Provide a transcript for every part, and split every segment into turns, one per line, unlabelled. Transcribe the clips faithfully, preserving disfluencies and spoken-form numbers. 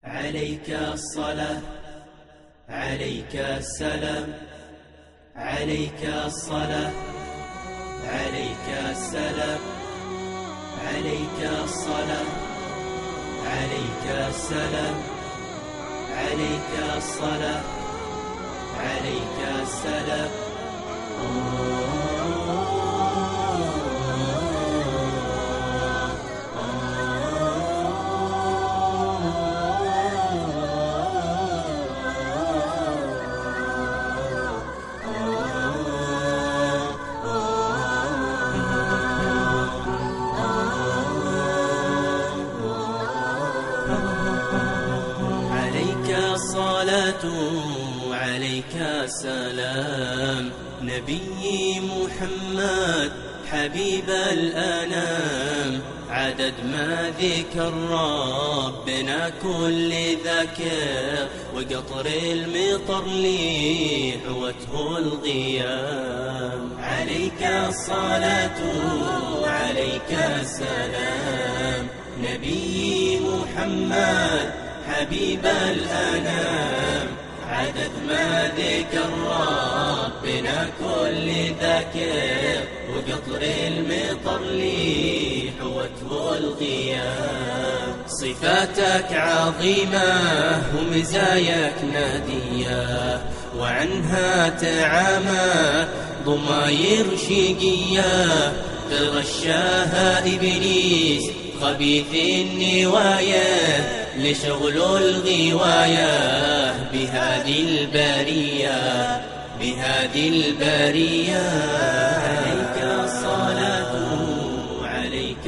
عليك الصلاة عليك السلام عليك الصلاة عليك السلام عليك الصلاة عليك السلام عليك الصلاة عليك السلام. عليك الصلاة عليك السلام نبي محمد حبيب الأنام، عدد ما ذكر ربنا كل ذكر، وقطر المطر لي حوته الغيام. عليك الصلاة عليك السلام نبي محمد حبيب الأنام، عدد ما ذكر ربنا كل ذكر، وقطر المطر لي حوته الغيام. صفاتك عظيمة ومزاياك نادية، وعنها تعامى ضماير شقية، تغشاها إبليس خبيث النوايا، لشغل الغواية بهذه البرية بهذه البرية. عليك الصلاة عليك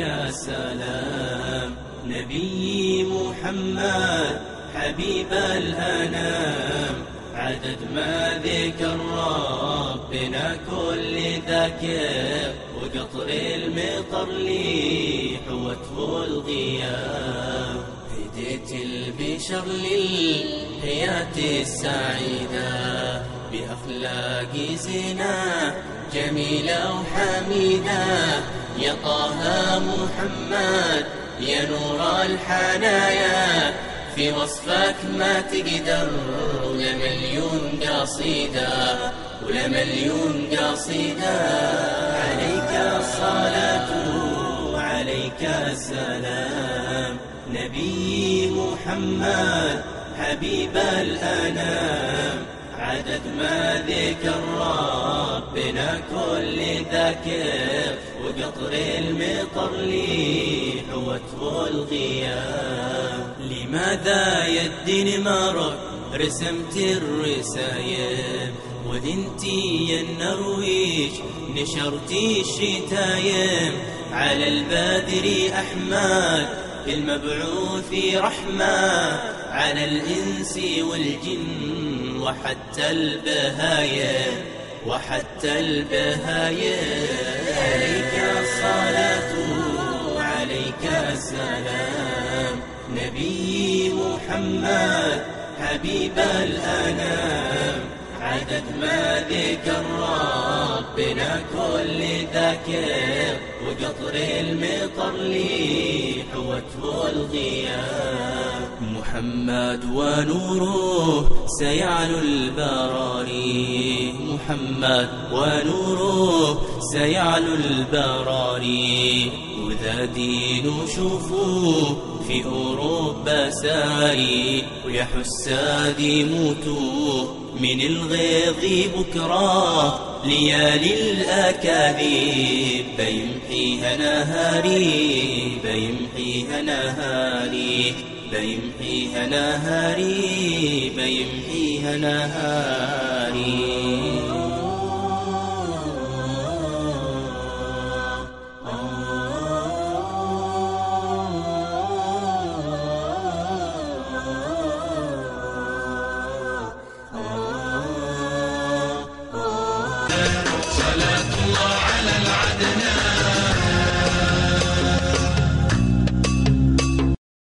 السلام نبي محمد حبيب الأنام، عدد ما ذكر ربنا كل ذكر، وقطر المطر لي حوته الغيام. هديت البشر للحياة السعيدة، بأخلاق زنا جميلة وحميدة، يا طه محمد يا نور الحنايا، في وصفك ما تقدر ولا مليون قصيدة ولا مليون قصيدة. عليك الصلاة عليك السلام نبي محمد حبيب الأنام، عدد ما ذكر ربنا كل ذكر، وقطر المطر لي حوته الغيام. لماذا يا الدين مرق رسمت الرسايم، وانتي يا النرويج نشرتي الشتايم، على البدر أحمد المبعوث رحمة، على الإنس والجن وحتى البهايم وحتى البهايم. عليك الصلاة عليك السلام نبي محمد حبيب الأنام، عدد ما ذكر ربنا كل ذكر، وقطر المطر لي حوته الغيام. محمد ونوره سيعلو البراري، محمد ونوره سيعلو البراري، وذا دين شوفوه في أوروبا ساري، ويا حساد يموتوا من الغيظ بكرة، ليالي الأكاذيب بيمحيها نهاري بيمحيها نهاري بيمحيها نهاري بيمحيها نهاري.